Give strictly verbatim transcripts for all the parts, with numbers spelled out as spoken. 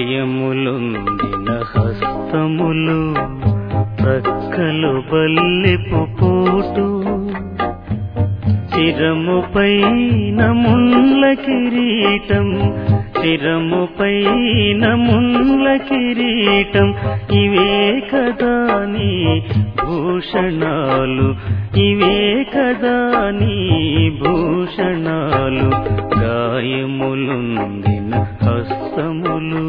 గాయములుందిన హస్తములు ప్రక్కలు బల్లెపు పోటు శిరముపైన ముళ్ళ కిరీటం శిరముపైన ముళ్ళ కిరీటం ఇవే కదా నీ భూషణాలు ఇవే కదా నీ భూషణాలు గాయములుందిన హస్తములు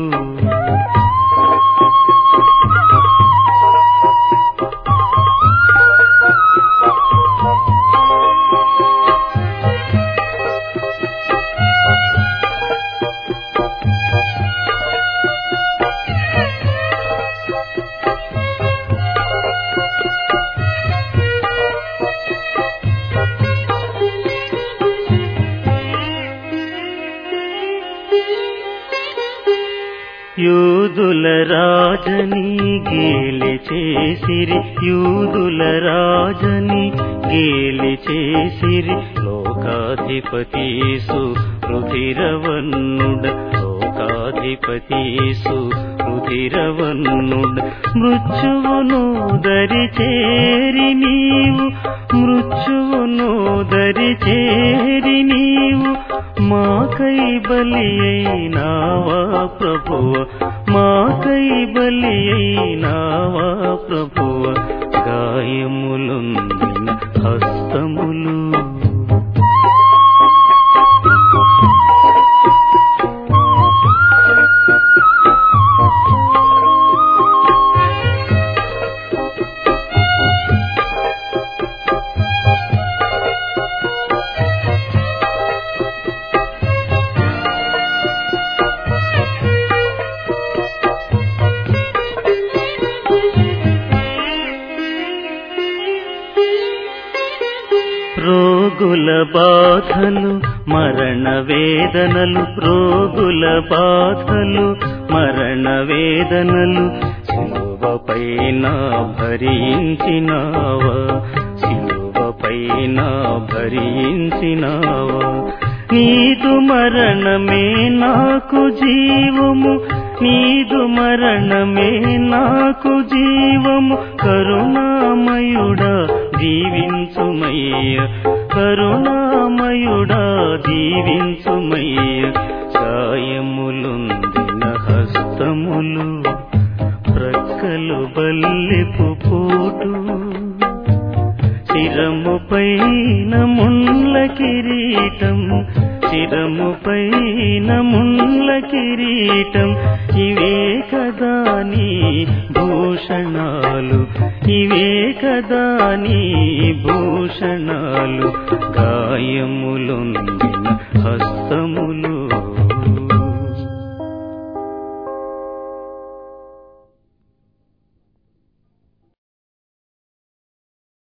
యూదుల రాజని గేలి చేసిరి యూదుల రాజని గేలి చేసిరి లోకాధిపతీసు రుధిరవన్నుడ లోకాధిపతీసు రుధిరవన్నుడ మృత్యువును దరి చేరి నీవు మృత్యువును దరి చేరి నీవు మాకై బలి అయినావా ప్రభువ మాకై బలి అయినావా ప్రభువ గాయములుందిన హస్తములు రోగుల బాధలు మరణ వేదనలు రోగుల బాధలు మరణ వేదనలు శిలువపైన భరించినావా శిలువపైన భరించినావా నీదు మరణమే నాకు జీవము నీదు మరణమే నాకు జీవము కరుణామయుడా దీవించుమయ్య కరుణామయుడా దీవించుమయ్య గాయములుందిన హస్తములు ప్రక్కలు బల్లెపు పోటు శిరముపైన ముళ్ళ కిరీటం శిరముపైన ముళ్ళ కిరీటం ఇవే కదా నీ భూషణాలు ఇవే కదా నీ భూషణాలు గాయములుందిన హస్త